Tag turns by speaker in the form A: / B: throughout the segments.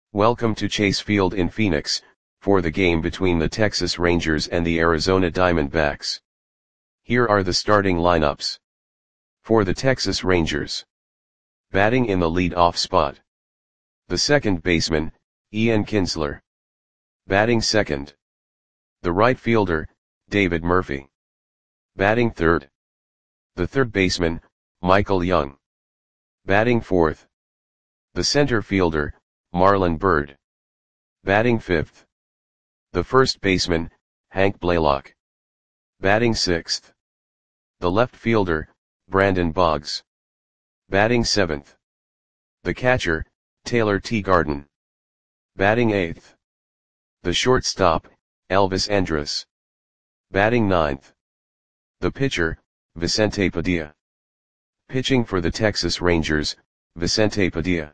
A: Welcome to Chase Field in Phoenix, for the game between the Texas Rangers and the Arizona Diamondbacks. Here are the starting lineups. For the Texas Rangers. Batting in the lead-off spot. The second baseman, Ian Kinsler. Batting second. The right fielder, David Murphy. Batting third. The third baseman, Michael Young. Batting fourth. The center fielder, Marlon Byrd. Batting fifth. The first baseman, Hank Blaylock. Batting sixth. The left fielder, Brandon Boggs. Batting seventh. The catcher, Taylor Teagarden. Batting eighth. The shortstop, Elvis Andrus. Batting ninth. The pitcher, Vicente Padilla. Pitching for the Texas Rangers, Vicente Padilla.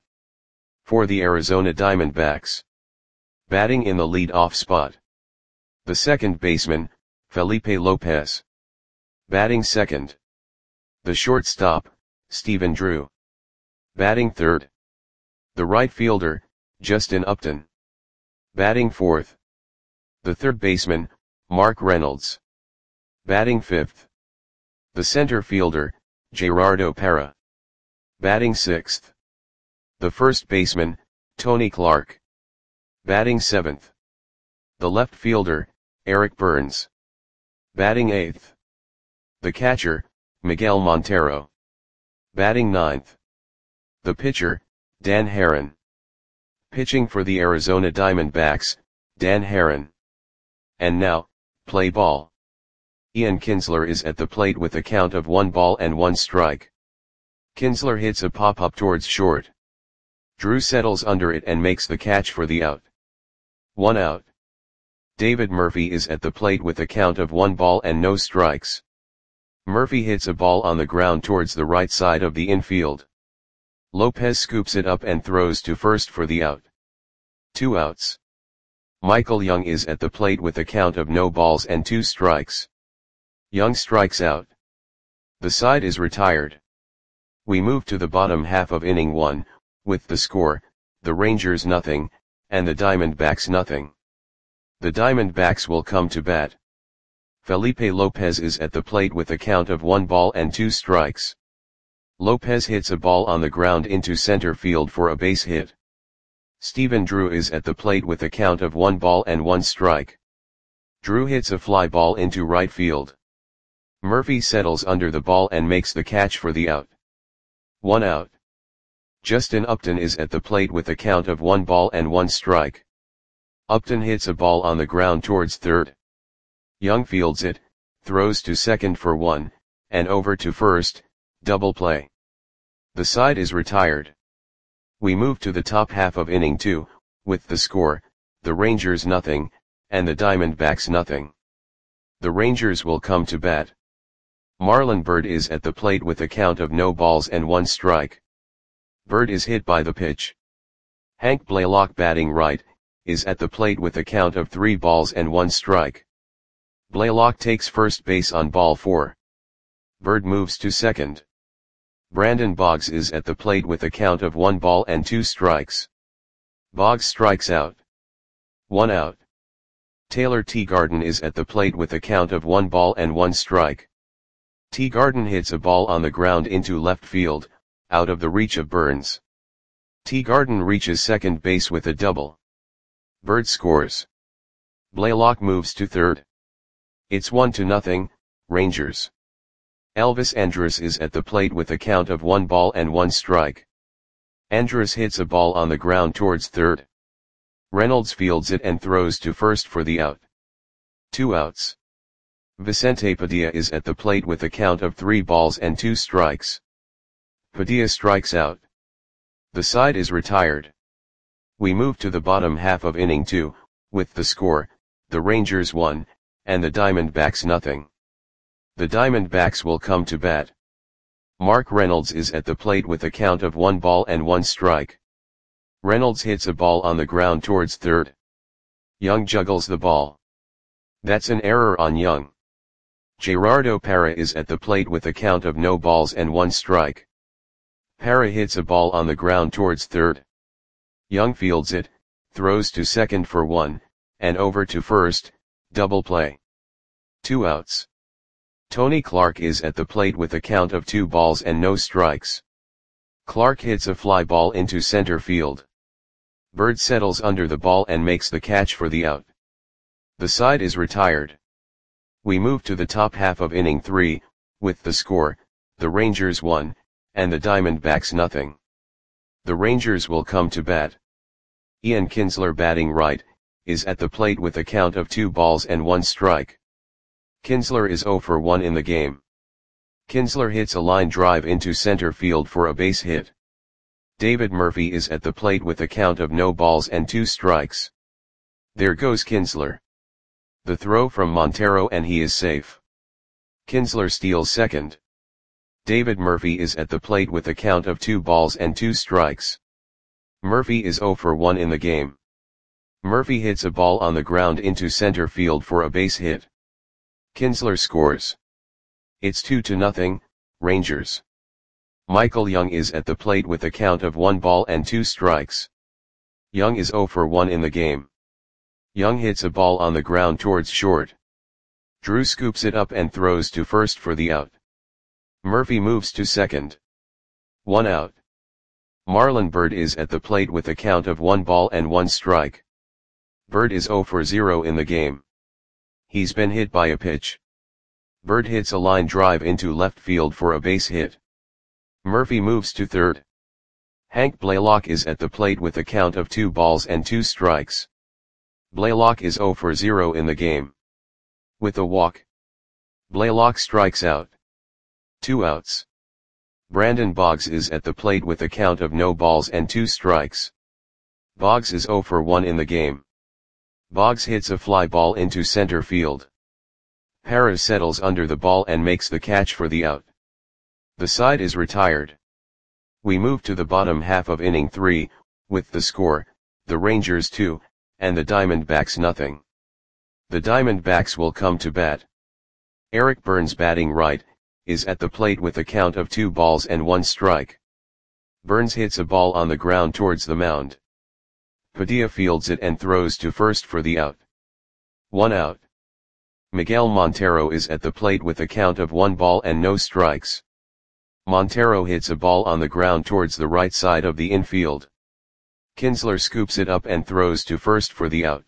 A: For the Arizona Diamondbacks. Batting in the lead-off spot. The second baseman, Felipe Lopez. Batting second. The shortstop, Stephen Drew. Batting third. The right fielder, Justin Upton. Batting fourth. The third baseman, Mark Reynolds. Batting fifth. The center fielder, Gerardo Parra. Batting sixth. The first baseman, Tony Clark. Batting seventh. The left fielder, Eric Burns. Batting eighth. The catcher, Miguel Montero. Batting ninth. The pitcher, Dan Haren. Pitching for the Arizona Diamondbacks, Dan Haren. And now, play ball. Ian Kinsler is at the plate with a count of 1-1 strike. Kinsler hits a pop-up towards short. Drew settles under it and makes the catch for the out. 1 out. David Murphy is at the plate with a count of 1-0 strikes. Murphy hits a ball on the ground towards the right side of the infield. Lopez scoops it up and throws to first for the out. 2 outs. Michael Young is at the plate with a count of 0-2 strikes. Young strikes out. The side is retired. We move to the bottom half of inning 1, with the score, the Rangers nothing, and the Diamondbacks nothing. The Diamondbacks will come to bat. Felipe Lopez is at the plate with a count of 1-2 strikes. Lopez hits a ball on the ground into center field for a base hit. Stephen Drew is at the plate with a count of 1-1 strike. Drew hits a fly ball into right field. Murphy settles under the ball and makes the catch for the out. 1 out. Justin Upton is at the plate with a count of 1-1 strike. Upton hits a ball on the ground towards third. Young fields it, throws to second for 1, and over to first, double play. The side is retired. We move to the top half of inning 2, with the score, the Rangers nothing, and the Diamondbacks nothing. The Rangers will come to bat. Marlon Byrd is at the plate with a count of 0-1 strike. Byrd is hit by the pitch. Hank Blaylock, batting right, is at the plate with a count of 3-1 strike. Blaylock takes first base on ball 4. Byrd moves to second. Brandon Boggs is at the plate with a count of 1-2 strikes. Boggs strikes out. 1 out. Taylor Teagarden is at the plate with a count of 1-1 strike. Teagarden hits a ball on the ground into left field, out of the reach of Burns. Teagarden reaches second base with a double. Byrd scores. Blaylock moves to third. It's 1-0, Rangers. Elvis Andrus is at the plate with a count of 1-1 strike. Andrus hits a ball on the ground towards third. Reynolds fields it and throws to first for the out. 2 outs. Vicente Padilla is at the plate with a count of 3-2 strikes. Padilla strikes out. The side is retired. We move to the bottom half of inning 2, with the score, the Rangers 1, and the Diamondbacks nothing. The Diamondbacks will come to bat. Mark Reynolds is at the plate with a count of 1-1 strike. Reynolds hits a ball on the ground towards third. Young juggles the ball. That's an error on Young. Gerardo Parra is at the plate with a count of 0-1 strike. Parra hits a ball on the ground towards third. Young fields it, throws to second for 1, and over to first, double play. 2 outs. Tony Clark is at the plate with a count of 2 balls and no strikes. Clark hits a fly ball into center field. Bird settles under the ball and makes the catch for the out. The side is retired. We move to the top half of inning 3, with the score, the Rangers 1, and the Diamondbacks nothing. The Rangers will come to bat. Ian Kinsler, batting right, is at the plate with a count of 2 balls and 1 strike. Kinsler is 0 for 1 in the game. Kinsler hits a line drive into center field for a base hit. David Murphy is at the plate with a count of no balls and 2 strikes. There goes Kinsler. The throw from Montero and he is safe. Kinsler steals second. David Murphy is at the plate with a count of 2 balls and 2 strikes. Murphy is 0 for 1 in the game. Murphy hits a ball on the ground into center field for a base hit. Kinsler scores. It's 2-0, Rangers. Michael Young is at the plate with a count of 1 ball and 2 strikes. Young is 0 for 1 in the game. Young hits a ball on the ground towards short. Drew scoops it up and throws to first for the out. Murphy moves to second. 1 out. Marlon Byrd is at the plate with a count of 1 ball and 1 strike. Byrd is 0 for 0 in the game. He's been hit by a pitch. Byrd hits a line drive into left field for a base hit. Murphy moves to third. Hank Blaylock is at the plate with a count of 2 balls and 2 strikes. Blaylock is 0 for 0 in the game. With a walk, Blaylock strikes out. 2 outs. Brandon Boggs is at the plate with a count of no balls and 2 strikes. Boggs is 0 for 1 in the game. Boggs hits a fly ball into center field. Perez settles under the ball and makes the catch for the out. The side is retired. We move to the bottom half of inning 3, with the score, the Rangers 2, and the Diamondbacks nothing. The Diamondbacks will come to bat. Eric Burns, batting right, is at the plate with a count of 2 balls and 1 strike. Burns hits a ball on the ground towards the mound. Padilla fields it and throws to first for the out. 1 out. Miguel Montero is at the plate with a count of 1 ball and no strikes. Montero hits a ball on the ground towards the right side of the infield. Kinsler scoops it up and throws to first for the out.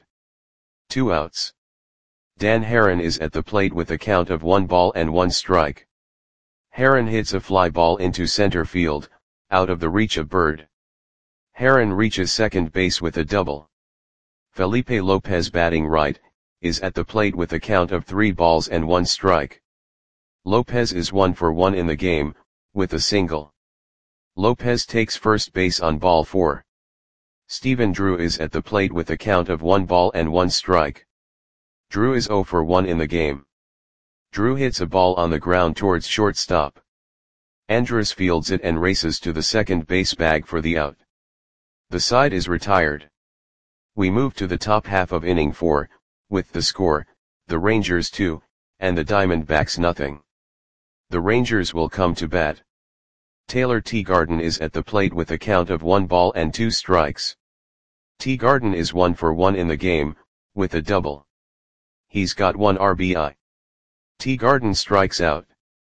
A: 2 outs. Dan Herron is at the plate with a count of 1 ball and 1 strike. Herron hits a fly ball into center field, out of the reach of Byrd. Herron reaches second base with a double. Felipe Lopez, batting right, is at the plate with a count of 3 balls and 1 strike. Lopez is 1 for 1 in the game, with a single. Lopez takes first base on ball 4. Stephen Drew is at the plate with a count of 1 ball and 1 strike. Drew is 0 for 1 in the game. Drew hits a ball on the ground towards shortstop. Andrus fields it and races to the second base bag for the out. The side is retired. We move to the top half of inning 4, with the score, the Rangers 2, and the Diamondbacks nothing. The Rangers will come to bat. Taylor Teagarden is at the plate with a count of 1 ball and 2 strikes. Teagarden is 1 for 1 in the game, with a double. He's got 1 RBI. Teagarden strikes out.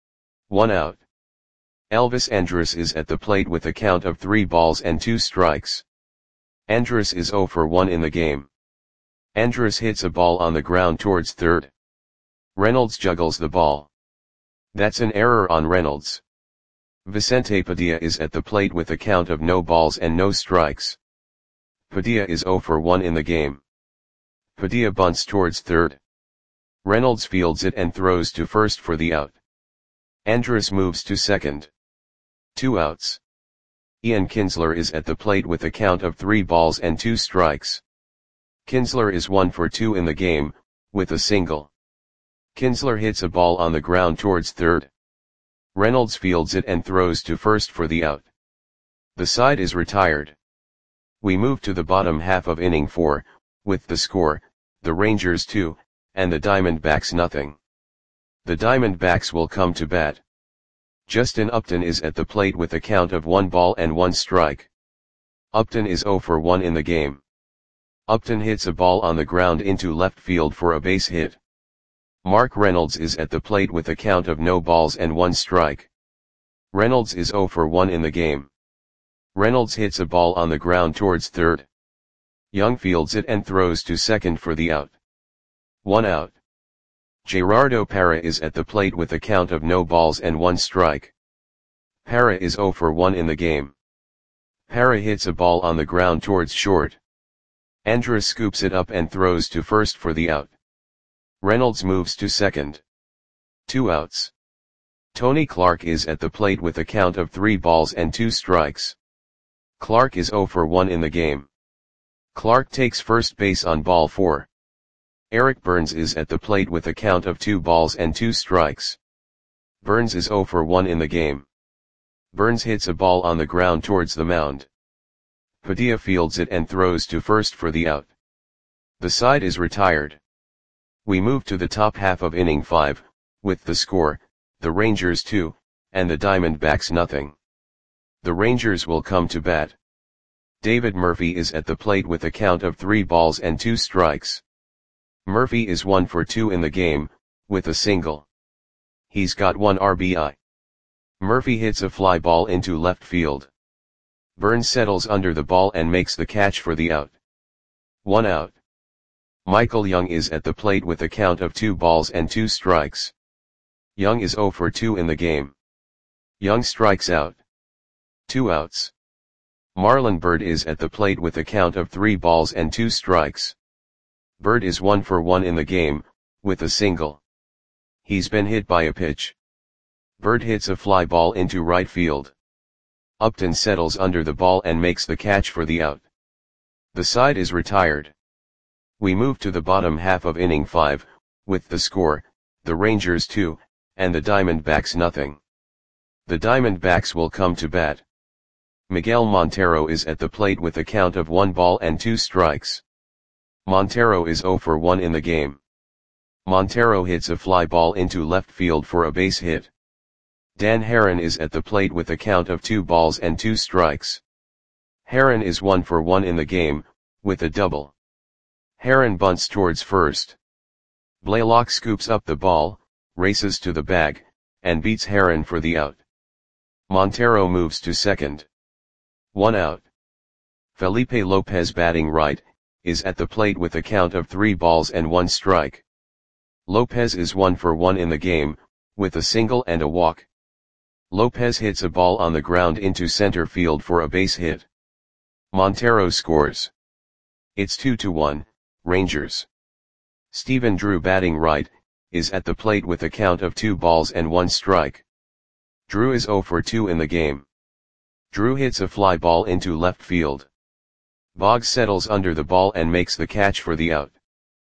A: 1 out. Elvis Andrus is at the plate with a count of 3 balls and 2 strikes. Andrus is 0 for 1 in the game. Andrus hits a ball on the ground towards third. Reynolds juggles the ball. That's an error on Reynolds. Vicente Padilla is at the plate with a count of no balls and no strikes. Padilla is 0 for 1 in the game. Padilla bunts towards third. Reynolds fields it and throws to first for the out. Andrus moves to second. 2 outs. Ian Kinsler is at the plate with a count of 3 balls and 2 strikes. Kinsler is 1 for 2 in the game, with a single. Kinsler hits a ball on the ground towards third. Reynolds fields it and throws to first for the out. The side is retired. We move to the bottom half of inning 4, with the score, the Rangers 2, and the Diamondbacks nothing. The Diamondbacks will come to bat. Justin Upton is at the plate with a count of 1 ball and 1 strike. Upton is 0 for 1 in the game. Upton hits a ball on the ground into left field for a base hit. Mark Reynolds is at the plate with a count of no balls and 1 strike. Reynolds is 0 for 1 in the game. Reynolds hits a ball on the ground towards third. Young fields it and throws to second for the out. 1 out. Gerardo Parra is at the plate with a count of no balls and 1 strike. Parra is 0 for 1 in the game. Parra hits a ball on the ground towards short. Andrus scoops it up and throws to first for the out. Reynolds moves to second. 2 outs. Tony Clark is at the plate with a count of 3 balls and 2 strikes. Clark is 0 for 1 in the game. Clark takes first base on ball 4. Eric Burns is at the plate with a count of 2 balls and 2 strikes. Burns is 0 for 1 in the game. Burns hits a ball on the ground towards the mound. Padilla fields it and throws to first for the out. The side is retired. We move to the top half of inning 5, with the score, the Rangers 2, and the Diamondbacks nothing. The Rangers will come to bat. David Murphy is at the plate with a count of 3 balls and 2 strikes. Murphy is 1 for 2 in the game, with a single. He's got 1 RBI. Murphy hits a fly ball into left field. Burns settles under the ball and makes the catch for the out. 1 out. Michael Young is at the plate with a count of 2 balls and 2 strikes. Young is 0 for 2 in the game. Young strikes out. 2 outs. Marlon Byrd is at the plate with a count of 3 balls and 2 strikes. Byrd is 1 for 1 in the game, with a single. He's been hit by a pitch. Byrd hits a fly ball into right field. Upton settles under the ball and makes the catch for the out. The side is retired. We move to the bottom half of inning 5, with the score, the Rangers 2, and the Diamondbacks nothing. The Diamondbacks will come to bat. Miguel Montero is at the plate with a count of 1 ball and 2 strikes. Montero is 0 for 1 in the game. Montero hits a fly ball into left field for a base hit. Dan Haren is at the plate with a count of 2 balls and 2 strikes. Haren is 1 for 1 in the game, with a double. Haren bunts towards first. Blaylock scoops up the ball, races to the bag, and beats Haren for the out. Montero moves to second. 1 out. Felipe Lopez batting right, is at the plate with a count of 3 balls and 1 strike. Lopez is 1 for 1 in the game, with a single and a walk. Lopez hits a ball on the ground into center field for a base hit. Montero scores. It's 2-1, Rangers. Stephen Drew batting right, is at the plate with a count of 2 balls and 1 strike. Drew is 0 for 2 in the game. Drew hits a fly ball into left field. Boggs settles under the ball and makes the catch for the out.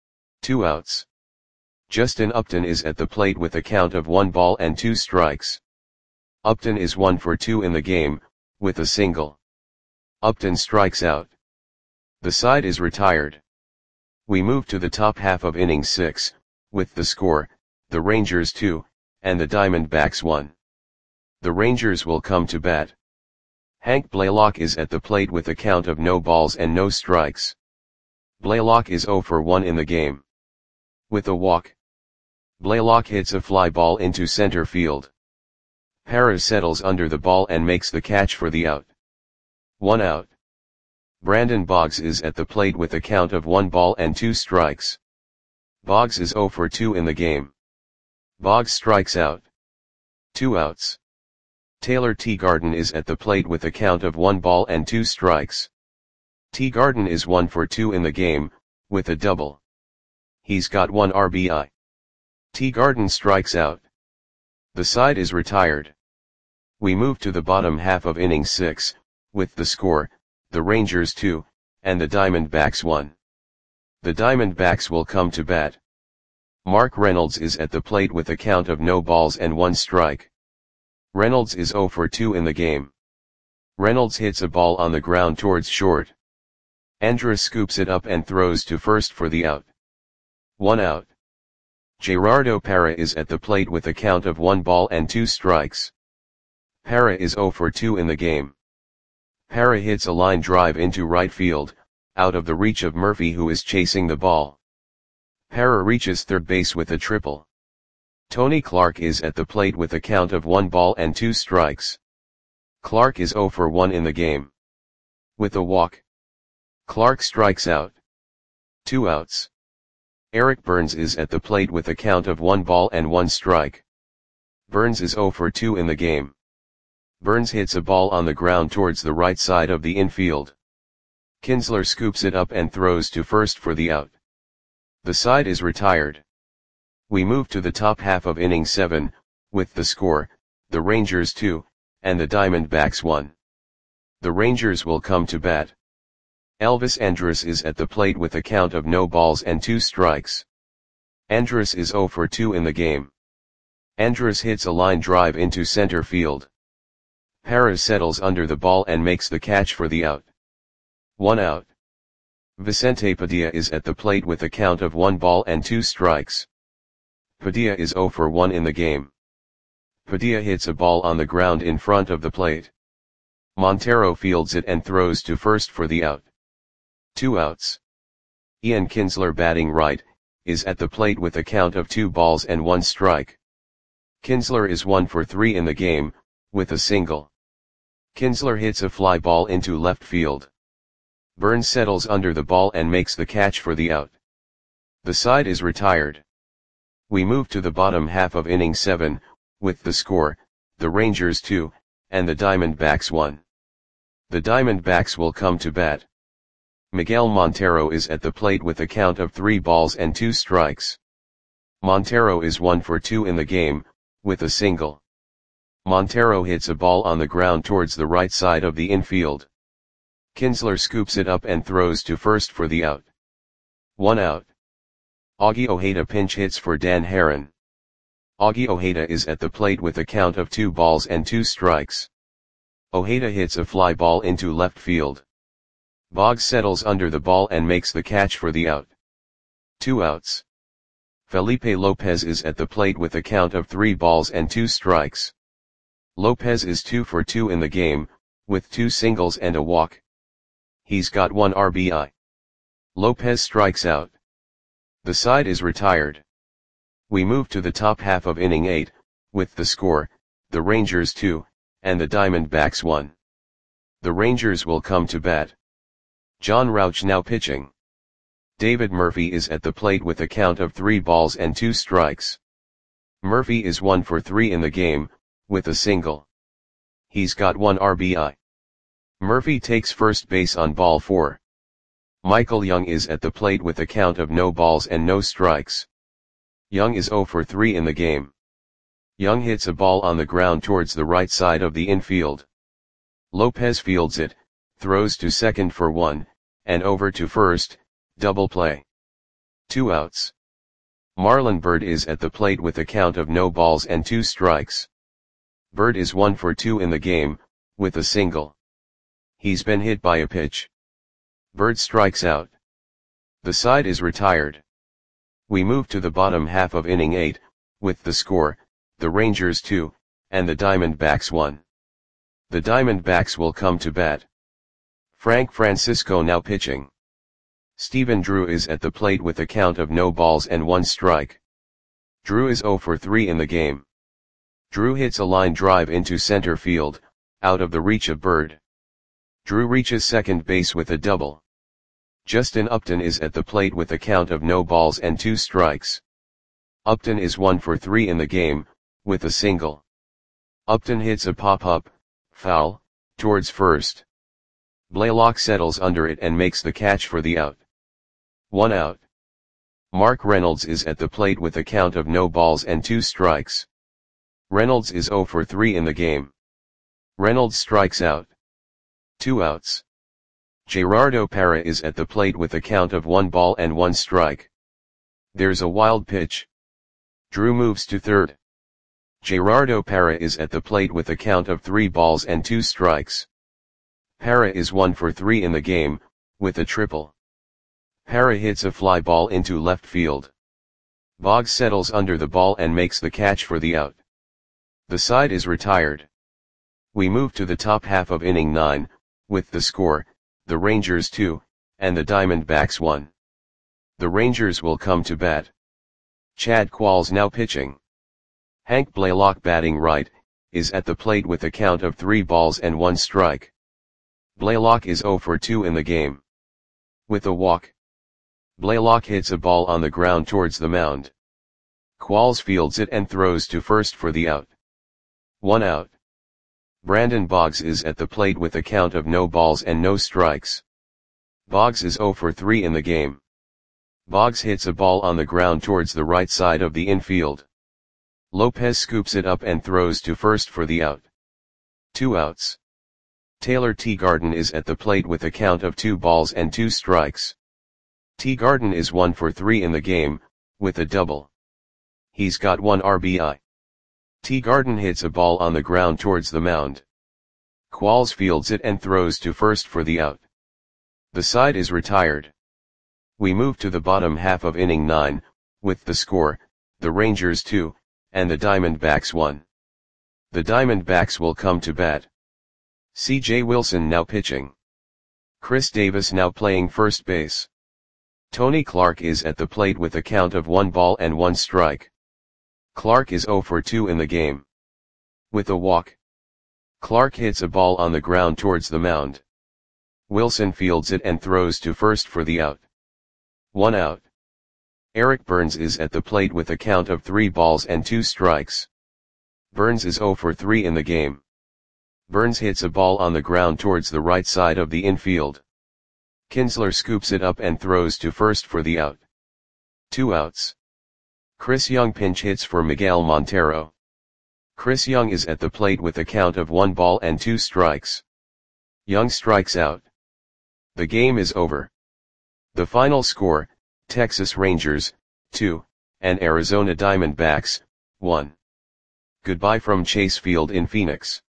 A: 2 outs. Justin Upton is at the plate with a count of 1 ball and 2 strikes. Upton is 1 for 2 in the game, with a single. Upton strikes out. The side is retired. We move to the top half of inning 6, with the score, the Rangers 2, and the Diamondbacks 1. The Rangers will come to bat. Hank Blaylock is at the plate with a count of no balls and no strikes. Blaylock is 0 for 1 in the game. With a walk. Blaylock hits a fly ball into center field. Parra settles under the ball and makes the catch for the out. 1 out. Brandon Boggs is at the plate with a count of 1 ball and 2 strikes. Boggs is 0 for 2 in the game. Boggs strikes out. 2 outs. Taylor Teagarden is at the plate with a count of 1 ball and 2 strikes. Teagarden is 1 for 2 in the game, with a double. He's got 1 RBI. Teagarden strikes out. The side is retired. We move to the bottom half of inning 6, with the score, the Rangers 2, and the Diamondbacks 1. The Diamondbacks will come to bat. Mark Reynolds is at the plate with a count of no balls and 1 strike. Reynolds is 0 for 2 in the game. Reynolds hits a ball on the ground towards short. Andrus scoops it up and throws to first for the out. 1 out. Gerardo Parra is at the plate with a count of 1 ball and 2 strikes. Parra is 0 for 2 in the game. Parra hits a line drive into right field, out of the reach of Murphy, who is chasing the ball. Para reaches third base with a triple. Tony Clark is at the plate with a count of 1 ball and 2 strikes. Clark is 0 for 1 in the game. With a walk, Clark strikes out. 2 outs. Eric Burns is at the plate with a count of 1 ball and 1 strike. Burns is 0 for 2 in the game. Burns hits a ball on the ground towards the right side of the infield. Kinsler scoops it up and throws to first for the out. The side is retired. We move to the top half of inning 7, with the score, the Rangers 2, and the Diamondbacks 1. The Rangers will come to bat. Elvis Andrus is at the plate with a count of no balls and 2 strikes. Andrus is 0 for 2 in the game. Andrus hits a line drive into center field. Para settles under the ball and makes the catch for the out. 1 out. Vicente Padilla is at the plate with a count of 1 ball and 2 strikes. Padilla is 0 for 1 in the game. Padilla hits a ball on the ground in front of the plate. Montero fields it and throws to first for the out. 2 outs. Ian Kinsler, batting right, is at the plate with a count of 2 balls and 1 strike. Kinsler is 1 for 3 in the game, with a single. Kinsler hits a fly ball into left field. Burns settles under the ball and makes the catch for the out. The side is retired. We move to the bottom half of inning 7, with the score, the Rangers 2, and the Diamondbacks 1. The Diamondbacks will come to bat. Miguel Montero is at the plate with a count of 3 balls and 2 strikes. Montero is 1 for 2 in the game, with a single. Montero hits a ball on the ground towards the right side of the infield. Kinsler scoops it up and throws to first for the out. 1 out. Augie Ojeda pinch hits for Dan Haren. Augie Ojeda is at the plate with a count of 2 balls and 2 strikes. Ojeda hits a fly ball into left field. Boggs settles under the ball and makes the catch for the out. 2 outs. Felipe Lopez is at the plate with a count of 3 balls and 2 strikes. Lopez is 2 for 2 in the game, with 2 singles and a walk. He's got 1 RBI. Lopez strikes out. The side is retired. We move to the top half of inning 8, with the score, the Rangers 2, and the Diamondbacks 1. The Rangers will come to bat. John Rauch now pitching. David Murphy is at the plate with a count of 3 balls and 2 strikes. Murphy is 1 for 3 in the game, with a single. He's got 1 RBI. Murphy takes first base on ball 4. Michael Young is at the plate with a count of no balls and no strikes. Young is 0 for 3 in the game. Young hits a ball on the ground towards the right side of the infield. Lopez fields it, throws to second for 1, and over to first, double play. 2 outs. Marlon Byrd is at the plate with a count of no balls and 2 strikes. Byrd is 1 for 2 in the game, with a single. He's been hit by a pitch. Byrd strikes out. The side is retired. We move to the bottom half of inning 8, with the score, the Rangers 2, and the Diamondbacks 1. The Diamondbacks will come to bat. Frank Francisco now pitching. Stephen Drew is at the plate with a count of no balls and 1 strike. Drew is 0 for 3 in the game. Drew hits a line drive into center field, out of the reach of Byrd. Drew reaches second base with a double. Justin Upton is at the plate with a count of no balls and 2 strikes. Upton is 1 for 3 in the game, with a single. Upton hits a pop-up, foul, towards first. Blaylock settles under it and makes the catch for the out. 1 out. Mark Reynolds is at the plate with a count of no balls and 2 strikes. Reynolds is 0 for 3 in the game. Reynolds strikes out. 2 outs. Gerardo Parra is at the plate with a count of 1 ball and 1 strike. There's a wild pitch. Drew moves to third. Gerardo Parra is at the plate with a count of 3 balls and 2 strikes. Parra is 1 for 3 in the game, with a triple. Parra hits a fly ball into left field. Boggs settles under the ball and makes the catch for the out. The side is retired. We move to the top half of inning 9, with the score, the Rangers 2, and the Diamondbacks 1. The Rangers will come to bat. Chad Qualls now pitching. Hank Blaylock batting right, is at the plate with a count of 3 balls and 1 strike. Blaylock is 0 for 2 in the game. With a walk, Blaylock hits a ball on the ground towards the mound. Qualls fields it and throws to first for the out. 1 out. Brandon Boggs is at the plate with a count of no balls and no strikes. Boggs is 0 for 3 in the game. Boggs hits a ball on the ground towards the right side of the infield. Lopez scoops it up and throws to first for the out. 2 outs. Taylor Teagarden is at the plate with a count of 2 balls and 2 strikes. Teagarden is 1 for 3 in the game, with a double. He's got 1 RBI. Teagarden hits a ball on the ground towards the mound. Qualls fields it and throws to first for the out. The side is retired. We move to the bottom half of inning 9, with the score, the Rangers 2, and the Diamondbacks 1. The Diamondbacks will come to bat. C.J. Wilson now pitching. Chris Davis now playing first base. Tony Clark is at the plate with a count of 1 ball and 1 strike. Clark is 0 for 2 in the game. With a walk, Clark hits a ball on the ground towards the mound. Wilson fields it and throws to first for the out. 1 out. Eric Burns is at the plate with a count of 3 balls and 2 strikes. Burns is 0 for 3 in the game. Burns hits a ball on the ground towards the right side of the infield. Kinsler scoops it up and throws to first for the out. 2 outs. Chris Young pinch hits for Miguel Montero. Chris Young is at the plate with a count of 1 ball and 2 strikes. Young strikes out. The game is over. The final score, Texas Rangers, 2, and Arizona Diamondbacks, 1. Goodbye from Chase Field in Phoenix.